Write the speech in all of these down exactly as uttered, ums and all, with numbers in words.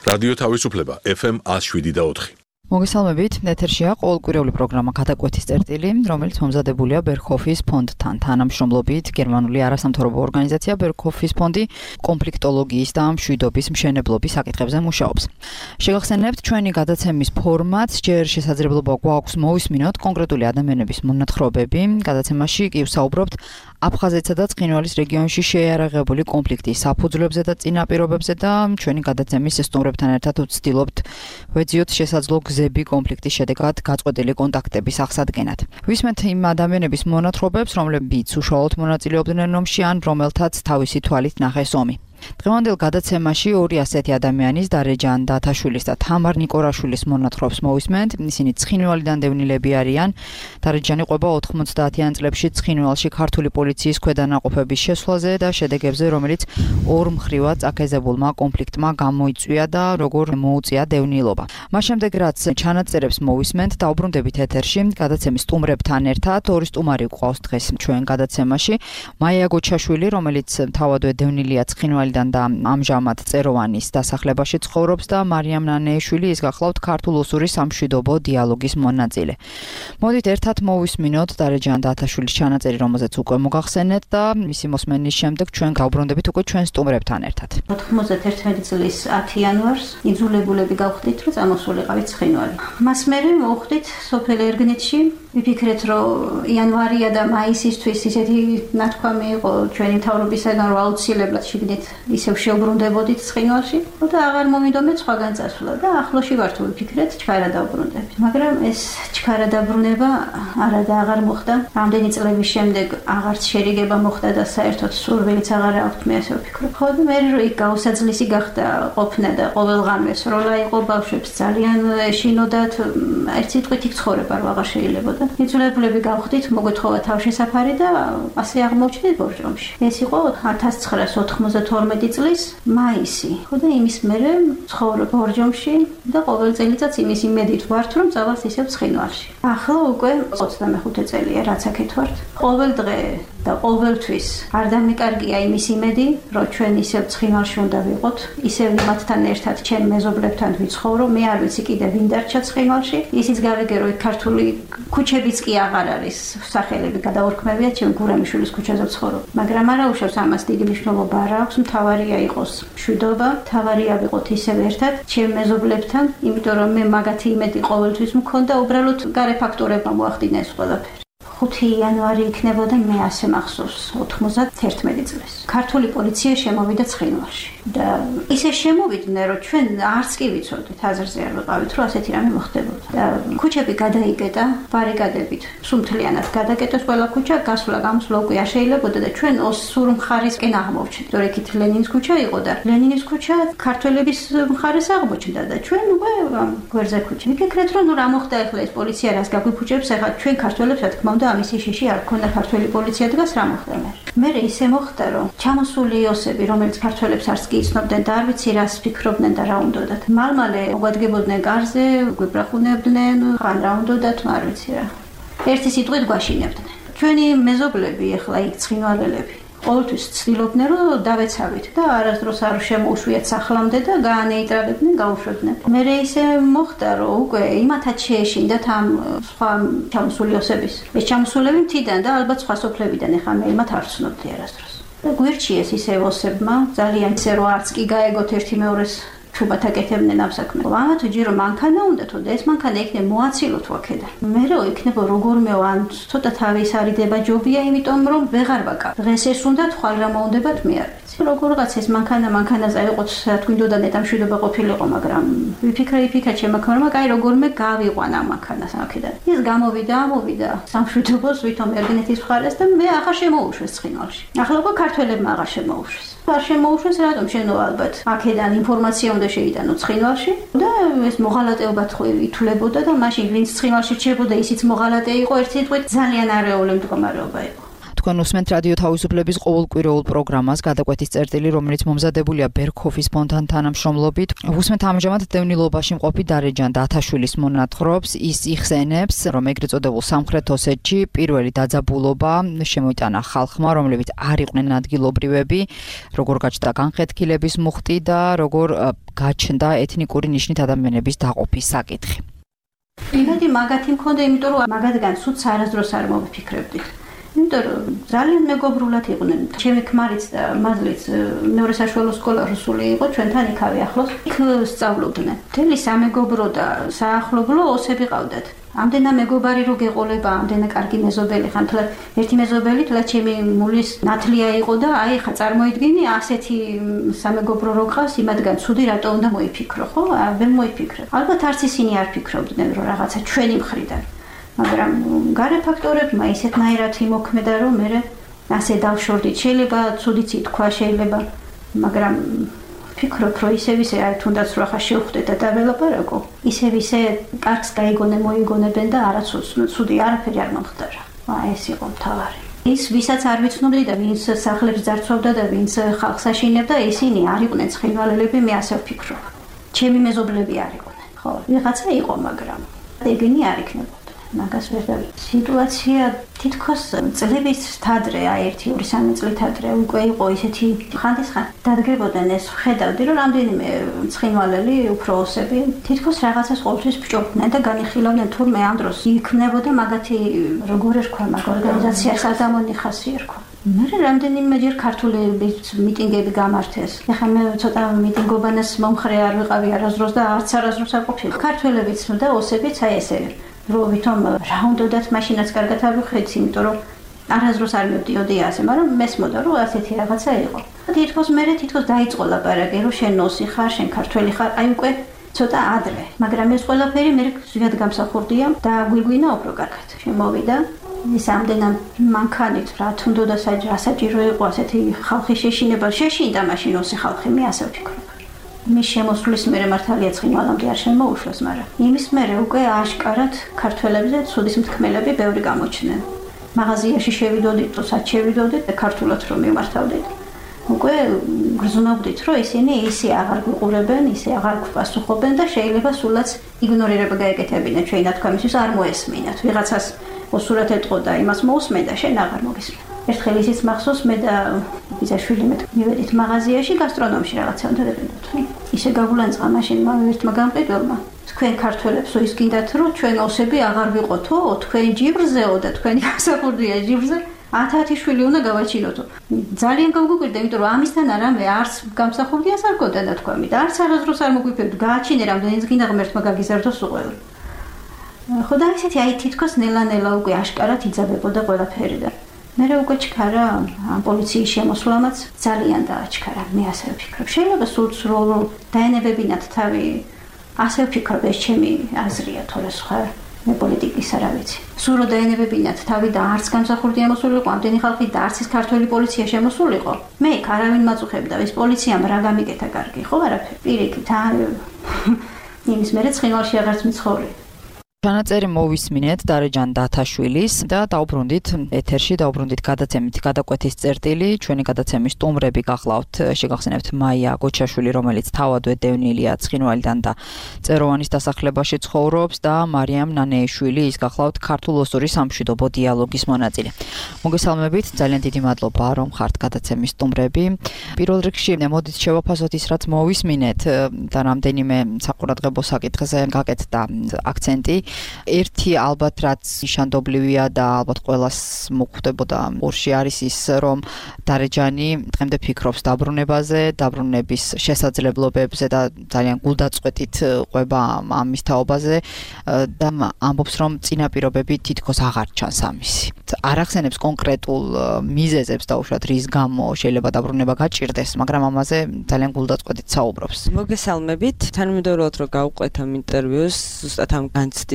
რადიო თავისუფლება ეფ ემ one oh seven point four. მოგესალმებით, ეთერშია ყოველკვირეული პროგრამა გადაკვეთის წერტილი, რომელიც მომზადებულია ბერჰოფის ფონდთან თანამშრომლობით. გერმანული არასამთავრობო ორგანიზაცია ბერჰოფის ფონდი კონფლიქტოლოგიის და მშვიდობის მშენებლობის საკითხებზე მუშაობს. შეგახსენებთ, ჩვენი გადაცემის ფორმატს ჯერ შესაძლებლობა გვაქვს მოვისმინოთ კონკრეტული ადამიანების მონათხრობები. გადაცემაში კი ვსაუბრობთ აფხაზეთსა და ცხინვალის რეგიონში შეიარაღებული კონფლიქტის საფუძვლებზე და წინაპირობებზე და ჩვენი გადაცემის სტუმრებთან ერთად ვცდილობთ ვეძიოთ შესაძლო გზები კონფლიქტის შედეგად გაწყვეტილი კონტაქტების აღსადგენად. ვისმენთ იმ ადამიანების მონათხრობებს, რომლებიც უშუალოდ მონაწილეობდნენ ომში ან რომელთაც თავისი თვალით ნახეს ომი. დღევანდელ გადაცემაში ორი ასეთი ადამიანის დარეჯან დათაშვილის და თამარ ნიკორაშვილის მონათხრობს მოვისმენთ. ისინი ცხინვალიდან დევნილები არიან. დარეჯანი ყვება ოთხმოცდაათიან წლებში ცხინვალში ქართული პოლიციის ქვედანაყოფების შესვლაზე და შედეგებზე, რომელიც ორმხრივად წაქეზებულმა კონფლიქტმა გამოიწვია და როგორ მოუწია დევნილობა. მას შემდეგ, რაც ჩანაწერებს მოვისმენთ, დაუბრუნდებით ეთერში გადაცემის სტუმრებთან ერთად. ორი სტუმარი გვყავს დღეს ჩვენ გადაცემაში. მაია გოჩაშვილი, რომელიც თავადვე დევნილია ცხინვალიდან და ამჟამად წეროვანის დასახლებაში ცხოვრობს და მარიამ ნანეიშვილი, ის გახლავთ ქართულ-ოსური სამშვიდობო დიალოგის მონაწილე. მოდით ერთად მოვისმინოთ დარეჯან დათაშვილის ჩანაწერი, რომელზეც უკვე მოგახსენეთ და მისი მოსმენის შემდეგ ჩვენ გავბრუნდებით უკვე ჩვენ სტუმრებთან ერთად. ოთხმოცდაერთი წლის ათი იანვარს იძულებულები გავხდით, რომ წამოსულიყავით ცხინვალი. მას მერე მოვხდით სოფელ ერგნეთში. ვიფიქრეთ, რომ იანვარია და მაისისთვის ისეთი ნათქვამი იყო ჩვენი მთავრობისაგან, რომ აუცილებლად შიგნით ისევ შევბრუნდებოდით ცხინვალში და აღარ მომიდომეთ სხვაგან წასვლა და ახლოში ვართ ვიფიქრეთ ჩქარა დავბრუნდებით. მაგრამ ეს ჩქარა დაბრუნება არა და აღარ მოხდა. რამდენი წლების შემდეგ აღარც შერიგება მოხდა და საერთოდ სურვილიც აღარ აქვს, მე ასე ვფიქრობ. ხო და მე რო იქ გაუსაძლისი გახდა ყოფნა და ყოველღამეს როლა იყო ბავშვებს ძალიან ეშინოდათ, ერთ სიტყვით იქ ცხოვრება რო აღარ შეიძლებოდა. იძულებულები გავხდით, მოგვეთხოვა თავშესაფარი და ასე აღმოჩნდით ბორჯომში. ეს იყო ათას ცხრაას ოცდაათი წლის მაისი. ხო და იმის მერე ცხოვრობ ბორჯომში და ყოველ წელიწადს იმის იმედით ვართ, რომ წავალთ ისევ ცხინვალში. ახლა უკვე ოცდამეხუთე წელია, რაც აქეთ ვართ. ყოველ დღე და ყოველთვის არ დამეკარგია იმის იმედი, რომ ჩვენ ისევ ცხინვალში უნდა ვიყოთ, ისევ იმათთან ერთად ჩემ მეზობლებთან ვიცხოვრო. მე არ ვიცი კიდე ვინ დარჩა ცხინვალში. ისიც გავიგე, რომ ქართული ქუჩებიც კი აღარ არის სახელები გადაურქმევია, ჩემ გურამიშვილის ქუჩაზე ვცხოვრობ. მაგრამ არა უშავს ამას დიდი მნიშვნელობა არ აქვს, მთავარია იყოს მშვიდობა, მთავარია ვიყოთ ისევ ერთად ჩემ მეზობლებთან, იმიტომ რომ მე მაგათი იმედი ყოველთვის მქონდა, უბრალოდ გარე ფაქტორებმა მოახდინა ეს ყველაფერი. ხუთი იანვარი იქნებოდა, მე ასე მახსოვს, ოცდაათი წლის. ქართული პოლიცია შემოვიდა ცხინვალში და ისე შემოვიდნენ, რომ ჩვენ არც კი ვიცოდით, აზრზე არ ვიყავით, რომ ასეთი რამე მოხდებოდა. და ქუჩები გადაიკეტა, ბარიკადებით, სუმთლიანად გადაკეტეს ყველა ქუჩა, გასვლა გამოსვლა უკვე არ შეიძლებოდა და ჩვენ ოსურ მხარისკენ აღმოვჩნდით. რომ იქით ლენინის ქუჩა იყო და ლენინის ქუჩა ქართველების მხარეს აღმოჩნდა და ჩვენ უკვე გვერდზე ქუჩა. ვიფიქრეთ, რომ ნუ რა მოხდა ახლა ეს პოლიცია რას გაგვიფუჭებს, ახლა ჩვენ ქართველებს რა თქმა უნდა ამის შიში არ ქონდა ქართველი პოლიცია დგას რა მოხდა მე. მე ისე მოხდა, რომ ჩამოსული იოსები, რომელიც ქართველებს არც კი იცნობდნენ და არ ვიცი რას ფიქრობდნენ და რა უნდათ. მალმალე მოგვადგებოდნენ კარზე, გვიბრახუნებდნენ, ხან რა უნდათ, არ ვიცი რა. ერთი სიტყვით გვაშინებდნენ. ჩვენი მეზობლები ახლა იქ ცხინვალელები ყოველთვის ცდილობდნენ, რომ დავეცავით და არასდროს არ შემოუშვიათ სახლამდე და გაანეიტრალებდნენ, გაუშვებდნენ. მე ისე მოხდა, რომ უკვე იმათაც შეეშინდათ ამ სხვა ჩამოსული ოსების. ეს ჩამოსულები მთიდან და ალბათ სხვა სოფლებიდან, ეხლა მე იმათ არ ვცნობდი არასდროს. და გვირჩიეს ისე ოსებმა, ძალიან ისე რომ არც კი გაეგოთ ერთი მეორეს ჩუბათ აკეთებდნენ ამ საქმეს. ამათ ჯერო მანქანა უნდათ და ეს მანქანა იქნებ მოაცილოთ აქედან. მე რო იქნება როგორმეო ან ცოტა თავის არიდება ჯობია, იმიტომ რომ ვეღარ ვაკა. დღეს ეს უნდათ, ხვალ რა მოუნდებათ მე არ ვიცი. როგორღაც ეს მანქანა მანქანაზე აიყოთ, რა თქინდოდა ნეტა მშვიდობა ყოფილიყო, მაგრამ ვიფიქრე ვიფიქრე შემაქორმა, კაი როგორმე გავიყვან ამ მანქანას აქედან. ის გამოვიდა, ამოვიდა სამშვიდობოს ვითომ ერგინეთის მხარეს და მე აღარ შემოუშვეს ცხინვალში. ახლა უკვე ქართველებმა აღარ შემოუშვეს. არ შემოუშვეს, რატომ შენო ალბათ აქედან ინფორმაცია უნდა შეიტანო ცხინვალში და ეს მოღალატეობა თქო ითვლებოდა და მაშინ ვინც ცხინვალში რჩებოდა, ისიც მოღალატე იყო, ერთ სიტყვით ძალიან არეული მდგომარეობა იყო. თქვენ უსმენთ რადიო თავისუფლების ყოველკვირეულ პროგრამას გადაკვეთის წერტილი, რომელიც მომზადებულია ბერქოფის ფონდთან თანამშრომლობით. უსმენთ ამჟამად დევნილობაში მყოფი დარეჯან დათაშვილის მონათხრობს. ის იხსენებს, რომ ეგრეთ წოდებულ სამხრეთ ოსეთში პირველი დაძაბულობა შემოიტანა ხალხმა, რომლებიც არ იყვნენ ადგილობრივები, როგორ გაჩნდა განხეთქილების მუხტი და როგორ გაჩნდა ეთნიკური ნიშნით ადამიანების დაყოფის საკითხი. იმედი მაგათი მქონდა, იმიტომ რომ მაგათგან სულს არასდროს არ მოვიფიქრებდი. იმიტომ რომ ძალიან მეგობრულად იყვნენ. ჩემი ქმარიც და მადლიც მეორე საშუალო სკოლა რუსული იყო, ჩვენთან იქავე ახლოს. იქ სწავლობდნენ. მთელი სამეგობრო და საახლობლო ოსები ყავდათ. ამდენა მეგობარი რო გეყოლება, ამდენა კარგი მეზობელი ხან, თლა ერთი მეზობელი თლა ჩემი მულის ნათლია იყო და აი ხა წარმოიდგინე ასეთი სამეგობრო რო ყავს, იმათგან ცუდი რატო უნდა მოიფიქრო, ხო? ვერ მოიფიქრე. ალბათ არც ისინი არ ფიქრობდნენ, რომ რაღაცა ჩვენი მხრიდან. მაგრამ გარე ფაქტორებმა ისეთნაირად იმოქმედა, რომ მე ასე დავშორდით. შეიძლება ცუდიც ითქვა, შეიძლება, მაგრამ ფიქრობ, რომ ისევ ისე აი თუნდაც რო ახლა შევხვდეთ და დაველაპარაკო, ისევ ისე კარგს გაიგონე მოიგონებენ და არაცუს ცუდი არაფერი არ მომხდარა. აი ეს იყო მთავარი. ის ვისაც არ ვიცნობდი და ვინც სახლებს ძარცვავდა და ვინც ხალხს აშინებდა, ისინი არ იყვნენ ცხინვალელები, მე ასე ვფიქრობ. ჩემი მეზობლები არ იყვნენ. ხო, ვიღაცა იყო, მაგრამ ეგენი არ იქნებოდა. მაგას ვერ დავიცი. სიტუაცია თითქოს წლების თადრე, აი ერთი ორი სამი წლით ადრე უკვე იყო ისეთი ხანდისხან დადგებოდნენ ეს ხედავდი, რომ რამდენიმე ცხინვალელი უფროსები თითქოს რაღაცას ყოველთვის ბჭობდნენ და განიხილავდნენ თურმე ამ დროს იქნებოდა მაგათი როგორ ერქვა მაგ ორგანიზაციას ადამონი ხასი ერქვა. მე რამდენიმეჯერ ქართულების მიტინგები გამართეს. ეხლა მე ცოტა მიტინგობანას მომხრე არ ვიყავი არასდროს და არც არასდროს არ ყოფილი. ქართველებიც და ოსებიც აი ესე რო ვითომ რა უნდათ მაშინაც კარგად არ ვხედი, იმიტომ რომ არასდროს არ მივდიოდი ასე, მაგრამ მესმოდა რომ ასეთი რაღაცა იყო. თითქოს მე თითქოს დაიწყო ლაპარაკი, რომ შენ ოსი ხარ, შენ ქართველი ხარ, აი უკვე ცოტა ადრე, მაგრამ ეს ყველაფერი მე ზოგად გამსახურდია და გვიგვინა უფრო კარგად. შემოვიდა ის ამდენად მანქანით რა თუნდოდა საჭირო იყო ასეთი ხალხი შეშინება, შეშინდა მაშინ ოსი ხალხი, მე ასე ვფიქრობ. მის შემოსვლის მერე მართალია ცხინვალამდე არ შემოუშვეს, მაგრამ იმის მერე უკვე აშკარად ქართველებზე ცუდის მთქმელები ბევრი გამოჩნდნენ. მაღაზიაში შევიდოდით, თოსაც შევიდოდით და ქართულად რომ მიმართავდით. უკვე გრძნობდით, რომ ისინი ისე აღარ გვიყურებენ, ისე აღარ გვპასუხობენ და შეიძლება სულაც იგნორირება გაეკეთებინათ ჩვენი ნათქვამისთვის არ მოესმინათ. ვიღაცას ოსურად ეტყო და იმას მოусმენ და შენ აღარ მოგისმენ. ერთხელ ისიც მახსოვს, მე და ბიძაშვილი მე მივედით მაღაზიაში გასტრონომში რაღაცა უნდა ვიყიდოთ. ისე გაგულანწყა მაშინ ერთმა გამყიდველმა. თქვენ ქართველებსო ის გინდათ რომ ჩვენ ოსები აღარ ვიყოთო, თქვენ ჯიბრზეო და თქვენი გასახურდია ჯიბრზე. ათათი შვილი უნდა გავაჩინოთო. ძალიან გავგვიკვირდა, იმიტომ რომ ამისთან არამე არც გამსახურდიას არ გქონდა ნათქვამი და არც არასდროს არ მოგვიფერდა. გააჩინე რამდენიც გინდა ღმერთმა გაგიზარდოს უყევი. ხო და ისეთი აი თითქოს ნელა-ნელა უკვე აშკარად იძაბებოდა ყველაფერი და მე უკვე ჩქარა ამ პოლიციის შემოსვლამაც ძალიან დააჩქარა, მე ასე ვფიქრობ. შეიძლება სულ სრულ დაენებებინათ თავი, ასე ვფიქრობ, ეს ჩემი აზრია, თორე სხვა მე პოლიტიკის არ ვიცი. სულ რომ დაენებებინათ თავი და არც გამსახურდი ამოსულიყო, ამდენი ხალხი და არც ის ქართველი პოლიცია შემოსულიყო. მე იქ არავინ მაწუხებდა, ეს პოლიციამ რა გამიგეთა კარგი, ხო არაფერი. პირიქით, იმის მერე ცხინვალში აღარც მიცხოვრე. ჩანაწერი მოვისმინეთ დარეჯან დათაშვილის და დაუბრუნდით ეთერში, დაუბრუნდით გადაცემით გადაკვეთის წერტილი. ჩვენი გადაცემის სტუმრები გახლავთ, შეგახსენებთ მაია გოჩაშვილი, რომელიც თავადვე დევნილია ცხინვალიდან და წეროვანის დასახლებაში ცხოვრობს და მარიამ ნანეიშვილი, ის გახლავთ ქართულ-ოსური სამშვიდობო დიალოგის მონაწილე. მოგესალმებით, ძალიან დიდი მადლობა, რომ ხართ გადაცემის სტუმრები. პირველ რიგში მოდით შევაფასოთ ის, რაც მოვისმინეთ და რამდენიმე საყურადღებო საკითხზე გაკეთდა აქცენტი. ერთი ალბათ რაც ნიშანდობლივია და ალბათ ყველას მოხვდებოდა ორში არის ის, რომ დარეჯანი დღემდე ფიქრობს დაბრუნებაზე, დაბრუნების შესაძლებლობებზე და ძალიან გულდაწყვეტით ყვება ამის თაობაზე და ამბობს, რომ წინაპირობები თითქოს აღარ ჩანს ამისი. არ ახსენებს კონკრეტულ მიზეზებს დაუშვათ, რის გამო შეიძლება დაბრუნება გაჭირდეს, მაგრამ ამაზე ძალიან გულდაწყვეტით საუბრობს. მოგესალმებით, თანმიმდევრულად რომ გავყვეთ ამ ინტერვიუს, ზუსტად ამ განცდით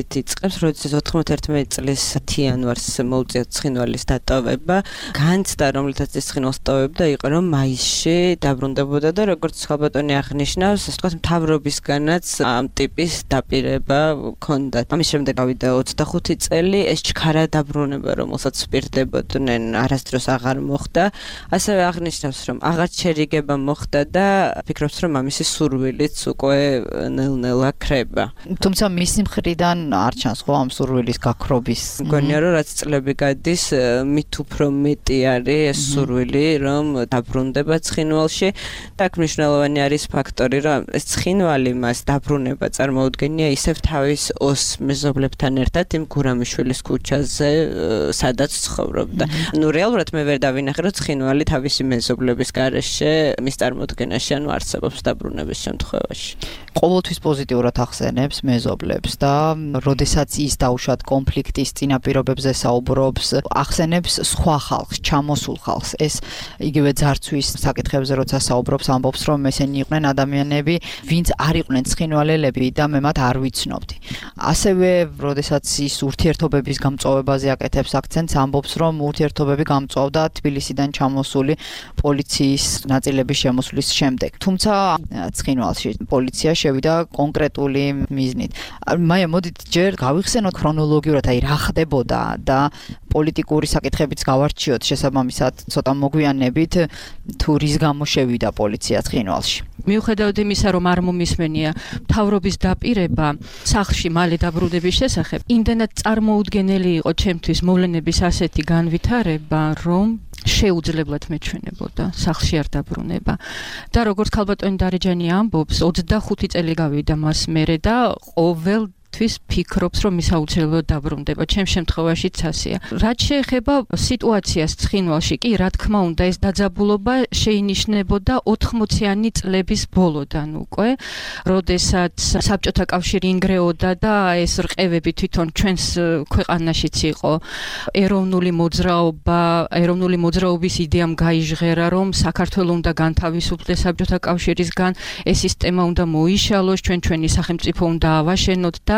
ისეთი იწყებს, როდესაც ოთხმოცდაერთმეტი წლის იანვარს მოუწია ცხინვალის დატოვება. განცდა, რომლითაც ეს ცხინვალს ტოვებდა, იყო რომ მაისში დაბრუნდებოდა და როგორც ხალბატონი აღნიშნავს, ასე ვთქვათ, მთავრობისგანაც ამ ტიპის დაპირება ჰქონდა. ამის შემდეგ გავიდა ოცდახუთი წელი, ეს ჩქარა დაბრუნება, რომელსაც ვპირდებოდნენ, არასდროს აღარ მოხდა. ასევე აღნიშნავს, რომ აღარ შერიგება მოხდა და ფიქრობს, რომ ამისი სურვილიც უკვე ნელ-ნელა ქრება. თუმცა მისი მხრიდან არ ჩანს ხო ამ სურვილის გაქრობის. მგონია, რომ რაც წლები გადის, მით უფრო მეტი არის ეს სურვილი, რომ დაბრუნდება ცხინვალში და აქ მნიშვნელოვანი არის ფაქტორი, რომ ეს ცხინვალი მას დაბრუნება წარმოუდგენია ისევ თავის ოს მეზობლებთან ერთად იმ გურამიშვილის ქუჩაზე, სადაც ცხოვრობდა. ნუ რეალურად მე ვერ დავინახე, რომ ცხინვალი თავისი მეზობლების გარეშე მის წარმოდგენაში ანუ არსებობს დაბრუნების შემთხვევაში. ყოველთვის პოზიტიურად ახსენებს მეზობლებს და როდესაც ის დაუშვათ კონფლიქტის წინაპირობებზე საუბრობს, ახსენებს სხვა ხალხს, ჩამოსულ ხალხს. ეს იგივე ძარცვის საკითხებზე როცა საუბრობს, ამბობს, რომ ესენი იყვნენ ადამიანები, ვინც არ იყვნენ ცხინვალელები და მე მათ არ ვიცნობდი. ასევე როდესაც ის ურთიერთობების გამწვავებაზე აკეთებს აქცენტს, ამბობს, რომ ურთიერთობები გამწვავდა თბილისიდან ჩამოსული პოლიციის ნაწილების შემოსვლის შემდეგ. თუმცა ცხინვალში პოლიცია შევიდა კონკრეტული მიზნით. მაია, მოდით ჯერ გავიხსენოთ ქრონოლოგიურად, აი რა ხდებოდა და პოლიტიკური საკითხებიც გავარჩიოთ შესაბამისად, ცოტა მოგვიანებით თუ რის გამო შევიდა პოლიცია ცხინვალში. მიუხედავად იმისა, რომ არ მომისმენია მთავრობის დაპირება სახლში მალე დაბრუნების შესახებ, იმდენად წარმოუდგენელი იყო ჩემთვის მოვლენების ასეთი განვითარება, რომ შეუძლებლად მეჩვენებოდა სახლში არ დაბრუნება. და როგორც ქალბატონი დარეჯანი ამბობს, ოცდახუთი წელი გავიდა მას მერე და ყოველ თვის ფიქრობს, რომ ის აუცილებლად დაბრუნდება. ჩემ შემთხვევაშიც ასეა. რაც შეეხება სიტუაციას ცხინვალში, კი, რა თქმა უნდა, ეს დაძაბულობა შეინიშნებოდა ოთხმოციანი წლების ბოლოდან უკვე, როდესაც საბჭოთა კავშირი ინგრეოდა და ეს რყევები თვითონ ჩვენს ქვეყანაშიც იყო. ეროვნული მოძრაობა, ეროვნული მოძრაობის იდეამ გაიჟღერა, რომ საქართველოს უნდა განთავისუფლდეს საბჭოთა კავშირისგან, ეს სისტემა უნდა მოიშალოს, ჩვენ ჩვენი სახელმწიფო უნდა ავაშენოთ და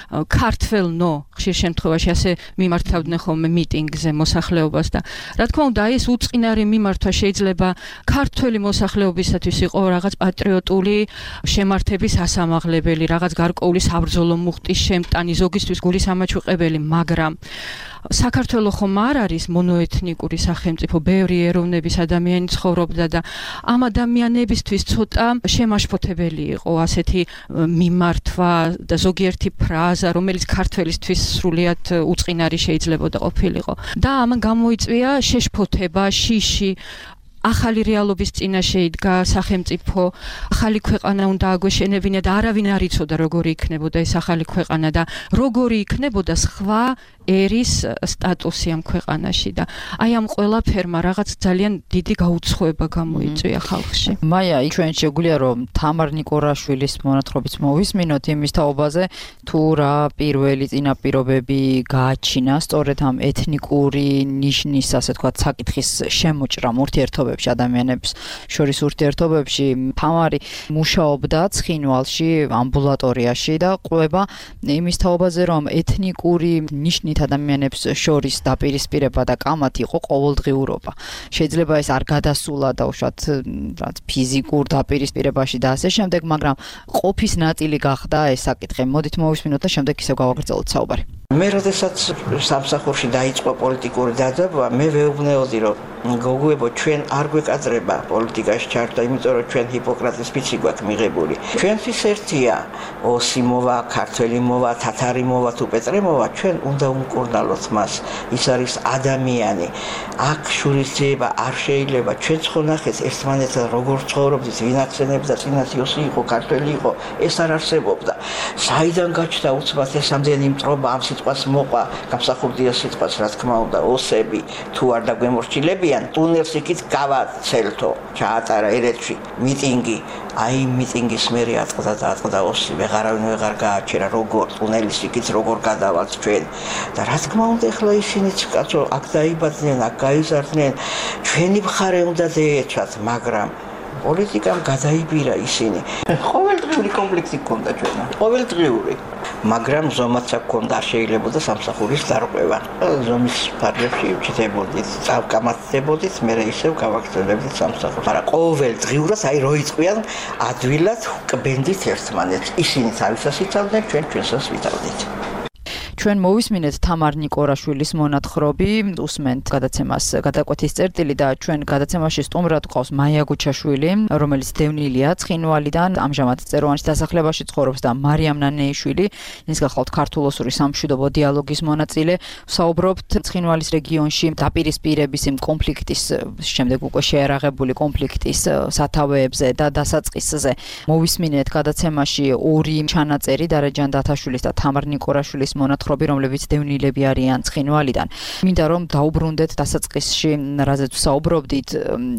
ქართველნო ხშირ შემთხვევაში ასე მიმართავდნენ ხოლმე მიტინგზე მოსახლეობას და რა თქმა უნდა ეს უწყინარი მიმართვა შეიძლება ქართველი მოსახლეობისათვის იყო რაღაც პატრიოტული შემართების ასამაღლებელი, რაღაც გარკვეული საბრძოლო მუხტის შემტანი, ზოგისთვის გულის ამაჩუყებელი, მაგრამ საქართველო ხომ არ არის მონოეთნიკური სახელმწიფო, ბევრი ეროვნების ადამიანი ცხოვრობდა და ამ ადამიანებისთვის ცოტა შემაშფოთებელი იყო ასეთი მიმართვა და ზოგიერთი ფრაზა, რომელიც ქართველისთვის სრულიად უწყინარი შეიძლებოდა ყოფილიყო. და ამან გამოიწვია შეშფოთება, შიში, ახალი რეალობის წინაშე იდგა სახელმწიფო, ახალი ქვეყანა უნდა აგვეშენებინა და არავინ არ იცოდა როგორი იქნებოდა ეს ახალი ქვეყანა და როგორი იქნებოდა სხვა ერის სტატუსი ამ ქვეყანაში და აი ამ ყველაფერმა რაღაც ძალიან დიდი გაუცხოება გამოიწვია ხალხში. მაია, ჩვენ შეგვიძლია რომ თამარ ნიკორაშვილის მონათხრობიც მოვისმინოთ იმის თაობაზე, თუ რა პირველი წინაპირობები გააჩინა სწორედ ამ ეთნიკური ნიშნის, ასე ვთქვათ, საკითხის შემოჭრამ ურთიერთობებში, ადამიანებს შორის ურთიერთობებში. თამარი მუშაობდა ცხინვალში, ამბულატორიაში და ყვება იმის თაობაზე, რომ ეთნიკური ნიშნით ადამიანებს შორის დაპირისპირება და კამათი იყო ყოველდღიურობა. შეიძლება ეს არ გადასულა დაუშვათ რაც ფიზიკურ დაპირისპირებაში და ასე შემდეგ, მაგრამ ყოფის ნაწილი გახდა ეს საკითხი. მოდით მოვისმინოთ და შემდეგ ისევ გავაგრძელოთ საუბარი. მე როდესაც სამსახურში დაიწყო პოლიტიკური დაძაბვა, მე ვეუბნეოდი, რომ გოგოებო, ჩვენ არ გვეკადრება პოლიტიკაში ჩართვა, იმიტომ რომ ჩვენ ჰიპოკრატეს ფიცი გვაქვს მიღებული. ჩვენთვის ერთია ოსი მოვა, ქართველი მოვა, თათარი მოვა თუ პეტრე მოვა, ჩვენ უნდა უმკურნალოთ მას. ის არის ადამიანი. აქ შურისძიება არ შეიძლება. ჩვენც ხო ნახეთ ერთმანეთთან როგორ ცხოვრობდით, ვინ ახსენებდა წინათ ოსი იყო, ქართველი იყო, ეს არ არსებობდა. საიდან გაჩნდა უცბად ეს ამდენი მტრობა ამ სიტყვას მოყვა, გამსახურდია სიტყვას, რა თქმა უნდა, ოსები თუ არ დაგვემორჩილებიან, ტუნელს იქით გავაცელთო, ჩაატარა ერეთში მიტინგი, აი მიტინგის მერე ატყდა და ატყდა ოსი, ვეღარავინ ვეღარ გააჩერა, როგორ ტუნელის იქით როგორ გადავალთ ჩვენ. და რა თქმა უნდა, ეხლა ისინიც კაცო, აქ დაიბადნენ, აქ გაიზარდნენ, ჩვენი მხარე უნდა დაეცვათ, მაგრამ პოლიტიკამ გადაიბირა ისინი. ყოველდღიური კონფლიქტი ჰქონდა ჩვენ. ყოველდღიური. მაგრამ ზომაც აქ ქონდა შეიძლებოდა სამსახურის დარღვევა. ზომის ფარგლებში ვჭდებოდით, წავკამათდებოდით, მე ისევ გავაგრძელებდით სამსახურს. მაგრამ ყოველ დღიურად აი რო იწყვიან ადვილად კბენდით ერთმანეთს. ისინი თავისას იცავდნენ, ჩვენ ჩვენსაც ვიცავდით. ჩვენ მოვისმინეთ თამარ ნიკორაშვილის მონათხრობი, უსმენთ გადაცემას გადაკვეთის წერტილი და ჩვენ გადაცემაში სტუმრად გვყავს მაია გუჩაშვილი, რომელიც დევნილია ცხინვალიდან, ამჟამად წეროვანის დასახლებაში ცხოვრობს და მარიამ ნანეიშვილი, ის გახლავთ ქართულ-ოსური სამშვიდობო დიალოგის მონაწილე. ვსაუბრობთ ცხინვალის რეგიონში დაპირისპირების იმ კონფლიქტის, შემდეგ უკვე შეერაღებული კონფლიქტის სათავეებზე და დასაწყისზე. მოვისმინეთ გადაცემაში ორი ჩანაწერი დარეჯან დათაშვილის და თამარ ნიკორაშვილის მონათხრობი, რომლებიც დევნილები არიან ცხინვალიდან. მინდა რომ დაუბრუნდეთ დასაწყისში, რაზეც ვსაუბრობდით,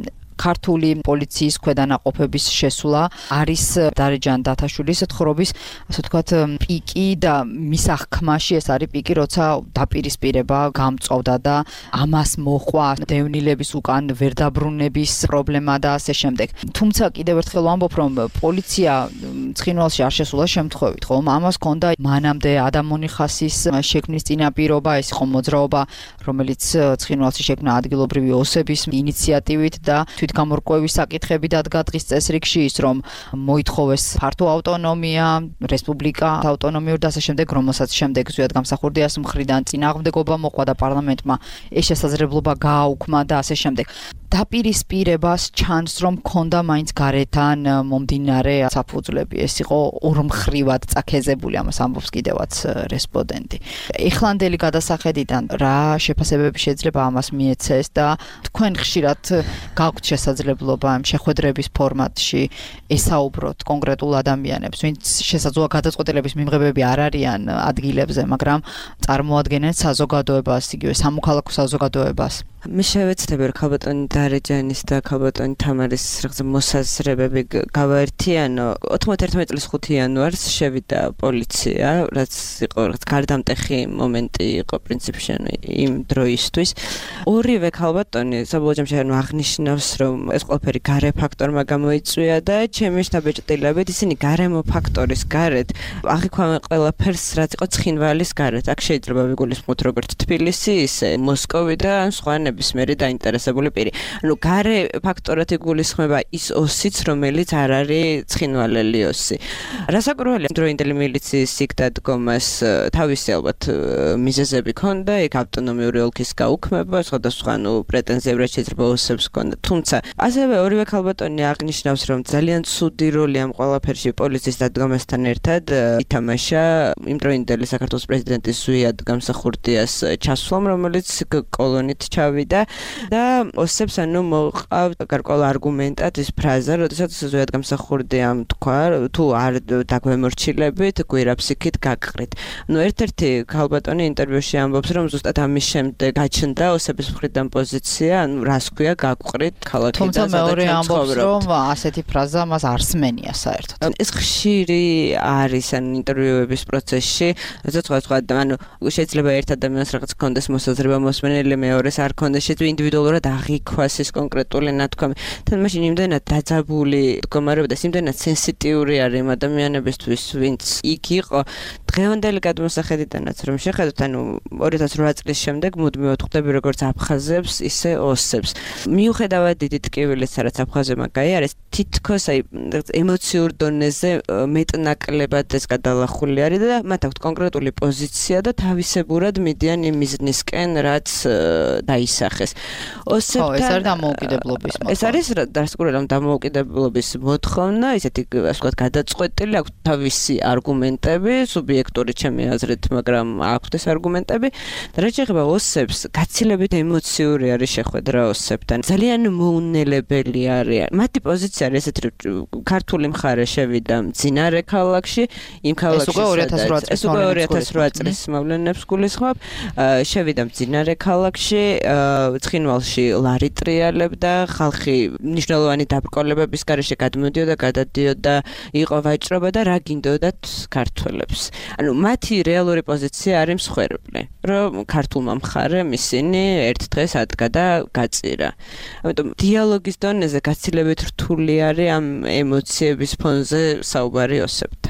ქართული პოლიციის ქვედანაყოფების შესვლა არის დარეჯან დათაშვილის თხრობის, ასე ვთქვათ, პიკი და მის აღქმაში ეს არის პიკი, როცა დაპირისპირება გამწვავდა და ამას მოყვა დევნილების უკან ვერ დაბრუნების პრობლემა და ასე შემდეგ. თუმცა კიდევ ერთხელ ვამბობ, რომ პოლიცია ცხინვალში არ შესულა შემთხვევით, ხომ? ამას ჰქონდა მანამდე ადამონი ხასის შექმნის წინაპირობა, ეს იყო მოძრაობა, რომელიც ცხინვალში შექმნა ადგილობრივი ოსების ინიციატივით და გამორკვევის საკითხები დადგა დღის წესრიგში, ის რომ მოითხოვეს ფართო ავტონომია, რესპუბლიკა ავტონომიურ და ასე შემდეგ, რომელსაც შემდეგ ზუსტად გამსახურდიას მხრიდან წინააღმდეგობა მოყვა და პარლამენტმა ეს შესაძლებლობა გააუქმა და ასე შემდეგ. დაპირისპირებას ჩანს, რომ ქონდა მაინც გარეთან მომდინარე საფუძვლები. ეს იყო ორმხრივად წაქეზებული, ამას ამბობს კიდევაც რესპონდენტი. ეხლანდელი გადასახედიდან რა შეფასებები შეიძლება ამას მიეცეს და თქვენ ხშირად გაქვთ შესაძლებლობა ამ შეხვედრების ფორმატში ესაუბროთ კონკრეტულ ადამიანებს, ვინც შესაძლოა გადაწყვეტილების მიმღებები არ არიან ადგილებზე, მაგრამ წარმოადგენენ საზოგადოებას, იგივე სამოქალაქო საზოგადოებას. მე შევეცდები რომ ქალბატონი დარეჯანის და ქალბატონი თამარის რაღაცა მოსაზრებები გავაერთიანო. ოთხმოცდაერთმეტი წლის ხუთი იანვარს შევიდა პოლიცია, რაც იყო რაღაც გარდამტეხი მომენტი იყო პრინციპში იმ დროისთვის. ორივე ქალბატონი საბოლოო ჯამში აღნიშნავს, რომ ეს ყველაფერი გარე ფაქტორმა გამოიწვია და ჩემი შთაბეჭდილებით ისინი გარემო ფაქტორის გარეთ აღიქვამენ ყველაფერს, რაც იყო ცხინვალის გარეთ. აქ შეიძლება ვიგულისხმოთ როგორც თბილისი, ისე მოსკოვი და ან სხვა ნებისმიერი დაინტერესებული პირი. ანუ გარე ფაქტორად იგულისხმება ის ოსიც, რომელიც არ არის ცხინვალელი ოსი. რასაკურველია დროინდელი მილიციის იქ დადგომას თავისი ალბათ მიზეზები ჰქონდა, იქ ავტონომიური ოლქის გაუქმება, სხვადასხვა ნუ პრეტენზიები შეიძლება ოსებს ჰქონდა. თუმცა ასევე ორივე ქალბატონი აღნიშნავს, რომ ძალიან ცუდი როლი ამ ყველაფერში პოლიციის დადგომასთან ერთად ითამაშა იმდროინდელი საქართველოს პრეზიდენტის ზვიად გამსახურდიას ჩასვლამ, რომელიც კოლონით ჩავიდა და ოსებს ანუ მოყავთ გარკვეულ არგუმენტად ის ფრაზა, როდესაც ზვიად გამსახურდიამ თქვა, თუ არ დაგვემორჩილებით, გვირაბსიქით გაგყრით. ნუ ერთ-ერთი ქალბატონი ინტერვიუში ამბობს, რომ ზუსტად ამის შემდეგ გაჩნდა ოსების მხრიდან პოზიცია, ანუ რას ქვია გაგყრით ქალაქიდან. თუმცა მეორე ამბობს, რომ ასეთი ფრაზა მას არ სმენია საერთოდ. ეს ხშირი არის ან ინტერვიუების პროცესში, როცა სხვა ანუ შეიძლება ერთ ადამიანს რაღაც კონდეს მოსაზრება მოსმენელი, მეორეს არ კონდეს, შეიძლება ინდივიდუალურად აღიქვას ეს კონკრეტული ნათქვამი. თან მაშინ იმდენად დაძაბული მდგომარეობა და იმდენად სენსიტიური არის იმ ადამიანებისთვის, ვინც იქ იყო, დღევანდელი გადმოსახედიდანაც რომ შეხედოთ, ანუ ორი ათას ოთხ წლის შემდეგ მუდმივად ხვდები როგორც აფხაზებს, ისე ოსებს. მიუხედავად დიდი ტკივილის, რაც აფხაზებმა გაიარეს, თითქოს აი ემოციურ დონეზე მეტნაკლებად ეს გადალახული არის და მათ აქვთ კონკრეტული პოზიცია და თავისებურად მიდიან იმ მიზნისკენ, რაც დაისახეს. ოსებთან ეს არის დამოუკიდებლობის მოთხოვნა. ეს არის დასკვნელად დამოუკიდებლობის მოთხოვნა, ისეთი ასე ვთქვათ გადაწყვეტილი, აქვს თავისი არგუმენტები, სუბიექტური ჩემი აზრით, მაგრამ აქვს ეს არგუმენტები. და რაც შეეხება ოსებს, გაცილებით ემოციური არის შეხვედრა ოსებთან. ძალიან მოუნელებელი არის. მათი პოზიცია არის ესეთი, რომ ქართული მხარე შევიდა მძინარე ქალაქში, იმ ქალაქში ეს უკვე ორი ათას ოთხ წლის მოვლენებს გულისხმობ. შევიდა მძინარე ქალაქში, ცხინვალში ლარი ტრიალებდა, ხალხი მნიშვნელოვანი დაბრკოლებების გარეშე გადმოდიოდა, გადადიოდა, იყო ვაჭრობა და რა გინდოდათ ქართველებს. ანუ მათი რეალური პოზიცია არის მსხვერპლი, რომ ქართულმა მხარემ ისინი ერთ დღეს ადგა და გაწირა. ამიტომ დიალოგის დონეზე გაცილებით რთული არის ამ ემოციების ფონზე საუბარი ოსებთან.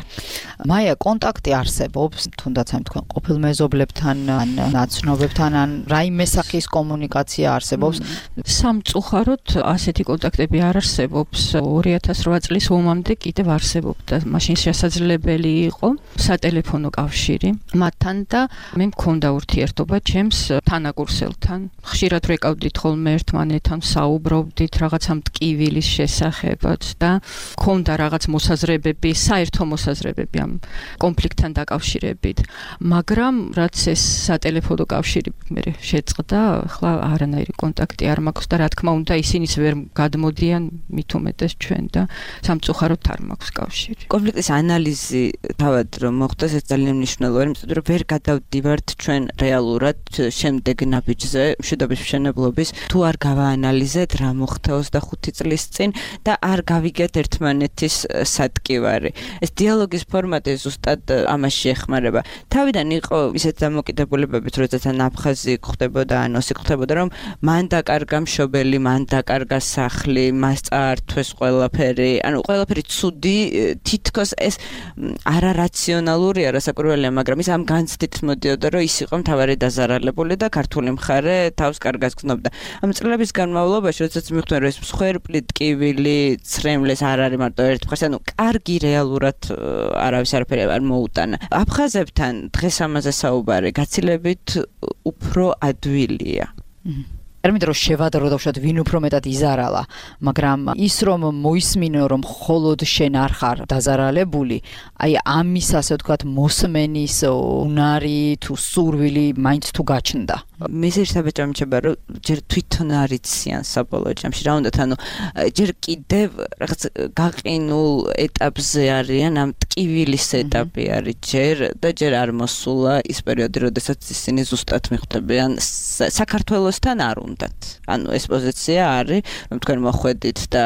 მაია, კონტაქტი არსებობს, თუნდაც ამ თქვენ ყოფილ მეზობლებთან, ან ნაცნობებთან, ან რაიმე სახის კომუნიკაცია არსებობს? სამწუხაროდ ასეთი კონტაქტები არ არსებობს. ორი ათას რვა წლის ომამდე კიდევ არსებობდა. მაშინ შესაძლებელი იყო სატელეფონო კავშირი მათთან და მე მქონდა ურთიერთობა ჩემს თანაკურსელთან. ხშირად ვეკავდით ხოლმე ერთმანეთთან, საუბრობდით რაღაცა მტკივილის შესახებაც და მქონდა რაღაც მოსაზრებები, საერთო მოსაზრებები ამ კონფლიქტთან დაკავშირებით. მაგრამ რაც ეს სატელეფონო კავშირი მე შეწყდა, ახლა არანაირი კონტაქტი არ მაქვს და რა თქმა უნდა ისინიც ვერ გადმოდიან მით უმეტეს ჩვენ და სამწუხაროდ არ მაქვს კავშირი. კონფლიქტის ანალიზი თავად რომ მოხდეს ეს ძალიან მნიშვნელოვანია, იმიტომ რომ ვერ გადავდივართ ჩვენ რეალურად შემდეგ ნაბიჯზე მშვიდობის მშენებლობის თუ არ გავაანალიზეთ რა მოხდა ოცდახუთი წლის წინ და არ გავიგეთ ერთმანეთის სატკივარი. ეს დიალოგის ფორმატი ზუსტად ამაში ეხმარება. თავიდან იყო ისეთ დამოკიდებულებებით, როდესაც ან აფხაზი ხდებოდა, ან ოსი ხდებოდა, რომ მან დაკარგა მშობელი, მან დაკარგა სახლი, მას წაართვეს ყველაფერი, ანუ ყველაფერი ცუდი, თითქოს ეს არარაციონალურია, რასაკვირველია, მაგრამ ის ამ განცდით მოდიოდა, რომ ის იყო მთავარი დაზარალებული და ქართული მხარე თავს კარგად გრძნობდა. ამ წლების განმავლობაში, როდესაც მივხვდნენ, რომ ეს მსხვერპლი, ტკივილი, ცრემლეს არ არის მარტო ერთ მხარეს, ანუ კარგი რეალურად არავის არაფერი არ მოუტანა. აფხაზებთან დღეს ამაზე საუბარი გაცილებით უფრო ადვილია. ερμით რომ შევადრო და უშოთ ვინ უფრო მეტად იზარალა, მაგრამ ის რომ მოისმინო რომ მხოლოდ შენ არ ხარ დაზარალებული, აი ამის ასე ვთქვათ მოსმენის უნარი თუ სურვილი მაინც თუ გაჩნდა. მიზერსაბეთ რომ შეება რომ ჯერ თვითონ არიციან საბოლოო ჯამში რა უნდათ, ანუ ჯერ კიდევ რაღაც გაყინულ ეტაპზე არიან, ამ ტკივილის ეტაპი არის ჯერ და ჯერ არ მოსულა ის პერიოდი, როდესაც ისინი ზუსტად მიხვდებიან საქართველოსთან არ უნდათ. ანუ ეს პოზიცია არის, რომ თქვენ მოხვედით და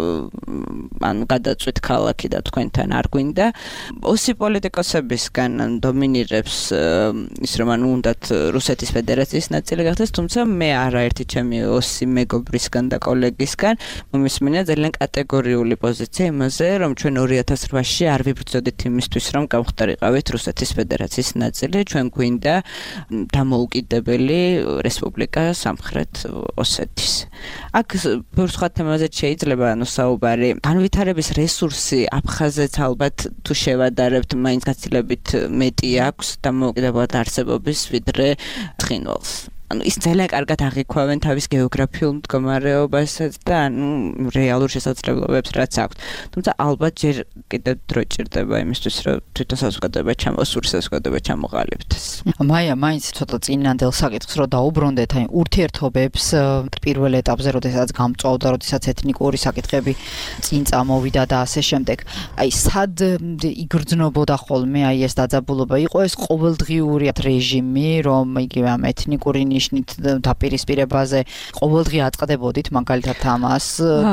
ანუ გადაწვით ქალაქი და თქვენთან არ გვინდა. ოსი პოლიტიკოსებისგან დომინირებს ის რომ ანუ უნდათ რუსეთის ფედერაციის ნაწილი გახდეს, თუმცა მე არაერთი ჩემი ოსი მეგობრისგან და კოლეგისგან მომისმინა ძალიან კატეგორიული პოზიცია იმაზე, რომ ჩვენ ორი ათას რვაში არ ვიბრძოდით იმისთვის, რომ გავხდარიყავით რუსეთის ფედერაციის ნაწილი, ჩვენ გვინდა დამოუკიდებელი რესპუბლიკა სამხრეთ ოსეთის. აქ ბევრ სხვა თემაზე შეიძლება ანუ საუბარი. განვითარების რესურსი აფხაზეთს ალბათ თუ შევადარებთ, მაინც გაცილებით მეტი აქვს დამოუკიდებლად არსებობის ვიდრე ცხინვალს. ანუ ის ძალიან კარგად აღიქვავენ თავის გეოგრაფიულ მდგომარეობასაც და ანუ რეალურ შესაძლებლობებს რაც აქვს. თუმცა ალბათ ჯერ კიდევ დრო ჭირდება იმისთვის, რომ თვითონ საზოგადოება ჩამოსურს, საზოგადოება ჩამოყალიბდეს. მაია, მაინც ცოტა წინანდელ საკითხს რომ დაუბრუნდეთ, აი ურთიერთობებს პირველ ეტაპზე, როდესაც გამწვავდა, როდესაც ეთნიკური საკითხები წინ წამოვიდა და ასე შემდეგ. აი სად იგრძნობოდა ხოლმე აი ეს დაძაბულობა? იყო ეს ყოველდღიური რეჟიმი, რომ იგივე ამ ეთნიკური ნიშნით დაპირისპირებაზე ყოველდღე აწყდებოდით მაგალითად ამას?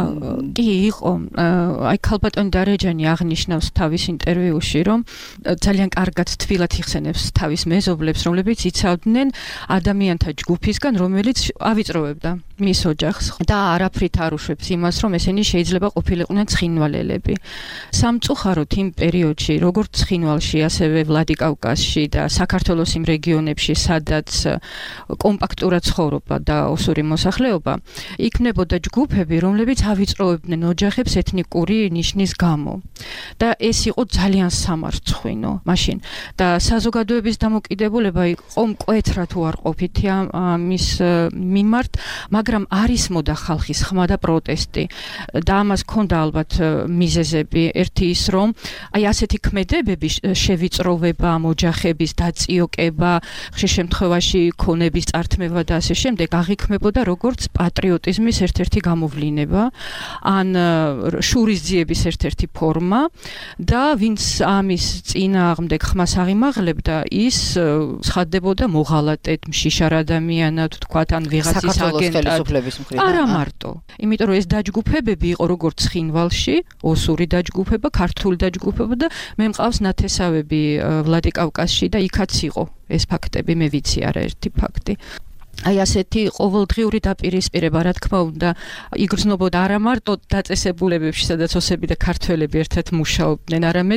კი, იყო. აი ქალბატონი დარეჯანი აღნიშნავს თავის ინტერვიუში, რომ ძალიან კარგად თბილად იხსენებს თავის მეზობლებს, რომლებიც იცავდნენ ადამიანთა ჯგუფისგან, რომელიც ავიწროვებდა მის ოჯახს და არაფრით არ უშვებს იმას, რომ ესენი შეიძლება ყოფილიყვნენ ცხინვალელები. სამწუხაროდ იმ პერიოდში, როგორც ცხინვალში, ასევე ვლადიკავკაზში და საქართველოს იმ რეგიონებში, სადაც კომპაქტურად ცხოვრობა და ოსური მოსახლეობა, იქნებოდა ჯგუფები, რომლებიც ავიწროვებდნენ ოჯახებს ეთნიკური ნიშნის გამო. და ეს იყო ძალიან სამარცხვინო მაშინ. და საზოგადოების დამოკიდებულება იყო მკვეთრად უარყოფითი ამის მიმართ, მაგრამ არ ისმოდა ხალხის ხმა და პროტესტი. და ამას ჰქონდა ალბათ მიზეზები. ერთი ის, რომ აი ასეთი ქმედებები შევიწროვება ამ ოჯახების დაწიოკება, ხშირ შემთხვევაში ქონების წართმევა და ასე შემდეგ აღიქმებოდა როგორც პატრიოტიზმის ერთ-ერთი გამოვლინება, ან შურისძიების ერთ-ერთი ფორმა და ვინც ამის წინააღმდეგ ხმას აღიმაღლებდა, ის ცხადდებოდა მოღალატედ, მშიშარ ადამიანად, თქვათ, ან ვიღაცის აგენტად. არა მარტო. იმიტომ რომ ეს დაჯგუფებები იყო როგორც ცხინვალში, ოსური დაჯგუფება, ქართული დაჯგუფება და მე მყავს ნათესავები ვლადიკავკაზში და იქაც იყო ეს ფაქტები, მე ვიცი არაერთი ფაქტი. აი ასეთი ყოველდღიური დაპირისპირება, რა თქმა უნდა, იგრძნობოდა არა მარტო დაწესებულებებში, სადაც ოსები და ქართველები ერთად მუშაობდნენ, არამედ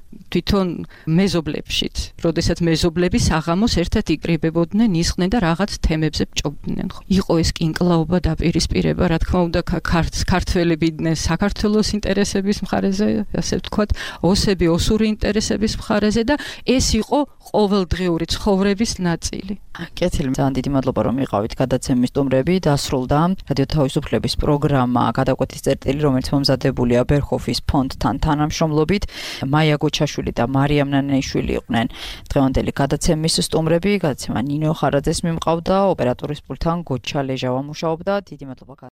თვითონ მეზობლებშიც, როდესაც მეზობლები საღამოს ერთად იკრიბებოდნენ, ისხდნენ და რაღაც თემებზე ჭობდნენ. იყო ეს კინკლაობა დაპირისპირება, რა თქმა უნდა, ქართველები იყვნენ საქართველოს ინტერესების მხარეზე, ასე ვთქვათ, ოსები ოსური ინტერესების მხარეზე და ეს იყო ყოველდღიური ცხოვრების ნაწილი. კეთილი, ძალიან დიდი მადლობა რომ იყავით გადაცემის სტუმრები. დასრულდა რადიო თავისუფლების პროგრამა გადაკვეთის წერტილი, რომელიც მომზადებულია ბერხოფის ფონდთან თანამშრომლობით. მაია გოჩაშვილი და მარიამ ნანაიშვილი იყვნენ დღევანდელი გადაცემის სტუმრები. გადაცემა ნინო ხარაძეს მიმყავდა, ოპერატორის პულტთან გოჩა ლეჟავა მუშაობდა. დიდი მადლობა.